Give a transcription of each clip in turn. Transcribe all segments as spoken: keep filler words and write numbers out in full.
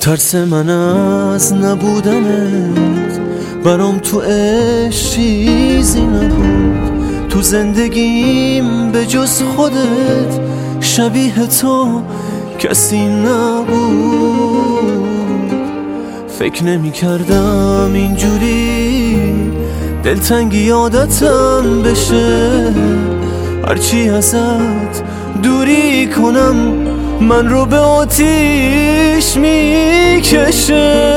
ترس من از نبودنت برام تو عشق چیزی نبود. تو زندگیم به جز خودت شبیه تو کسی نبود. فکر نمی کردم اینجوری دلتنگی عادتم بشه، هرچی ازت دوری کنم من رو به آتیش میکشه.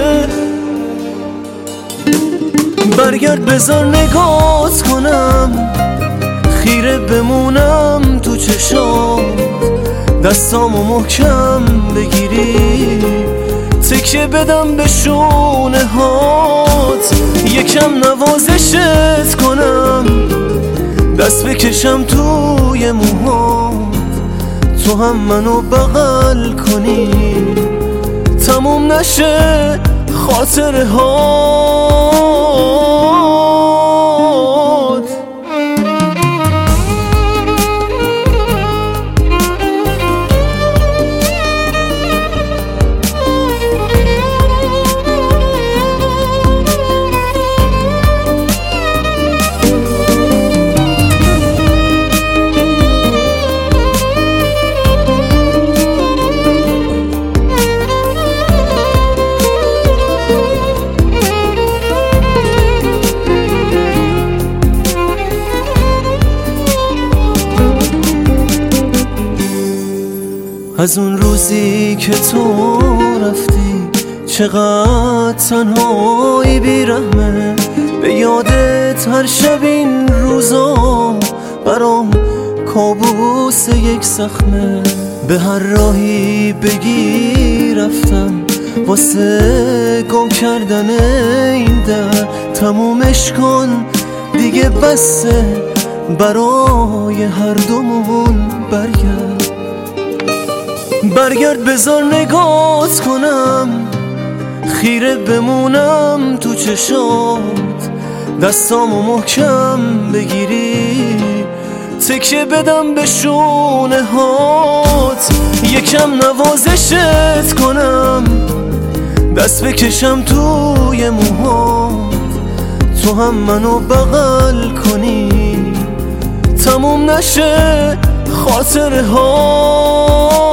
برگرد بذار نگات کنم، خیره بمونم تو چشات، دستامو محکم بگیری تکیه بدم به شونه هات، یکم نوازشت کنم دست بکشم توی موهات، تو هم منو بغل کنی تموم نشه خاطره هات. از اون روزی که تو رفتی چقدر تنهایی بیرحمه، به یادت هر شب این روزا برام کابوس یک زخمه. به هر راهی بگی رفتم واسه گم کردن این در، تمومش کن دیگه بسه برای هر دومون. برگرد برگرد بذار نگات کنم، خیره بمونم تو چشات، دستامو محکم بگیری تکیه بدم به شونه هات، یکم نوازشت کنم دست بکشم توی موهات، تو هم منو بغل کنی تموم نشه خاطره ها.